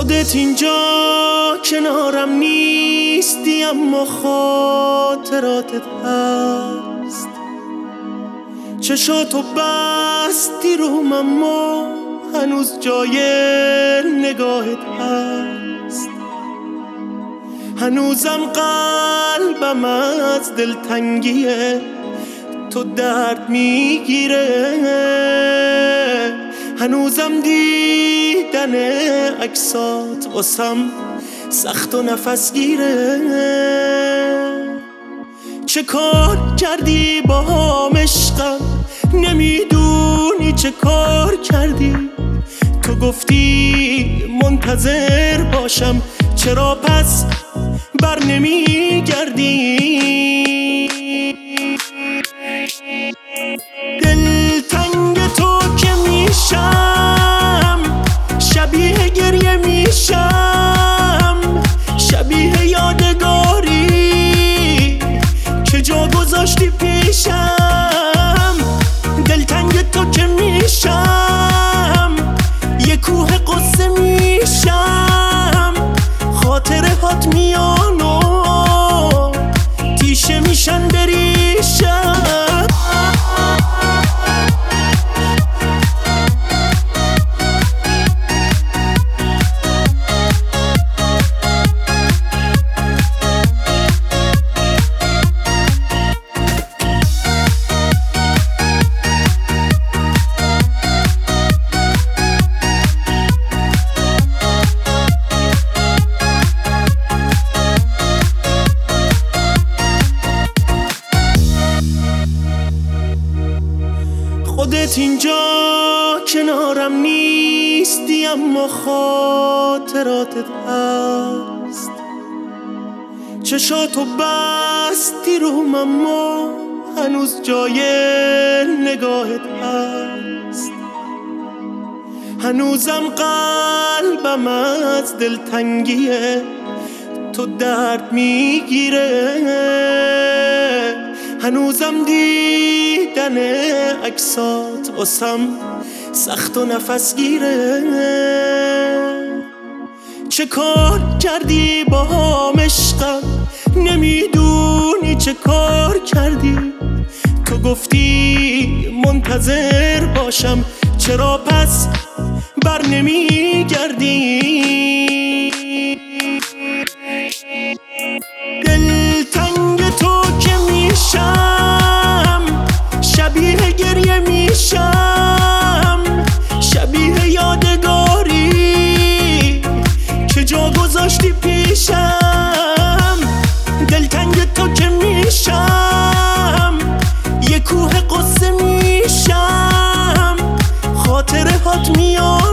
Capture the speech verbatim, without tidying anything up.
خودت اینجا کنارم نیستی اما خاطراتت هست. چشاتو بستی روم اما هنوز جای نگاهت هست. هنوزم قلبم از دلتنگی تو درد میگیره. هنوزم دیدن عکسات واسم سخت و نفس گیره. چه کار کردی با هم عشقم، نمیدونی چه کار کردی. تو گفتی منتظر باشم، چرا پس بر نمیگردی؟ دلتنگ تو که میشم، شبیه گریه میشم، شبیه یادگاری که جا گذاشتی پیشم. دلتنگ تو که میشم، یه کوه قصه میشم، خاطره هات میان و تیشه میشن بریشم. خودت اینجا کنارم نیستی اما خاطراتت هست. چشاتو بستی روم اما هنوز جای نگاهت هست. هنوزم قلبم از دلتنگی تو درد میگیره. هنوزم دیدن عکسات واسم سخت و نفس گیره. چه کار کردی با هم عشقم، نمیدونی چه کار کردی. تو گفتی منتظر باشم، چرا پس بر نمیگردی؟ دلتنگ تو که میشم، شبیه گریه میشم، شبیه یادگاری که جا گذاشتی پیشم. دلتنگ تو که میشم، یه کوه قصه میشم، خاطره هات میان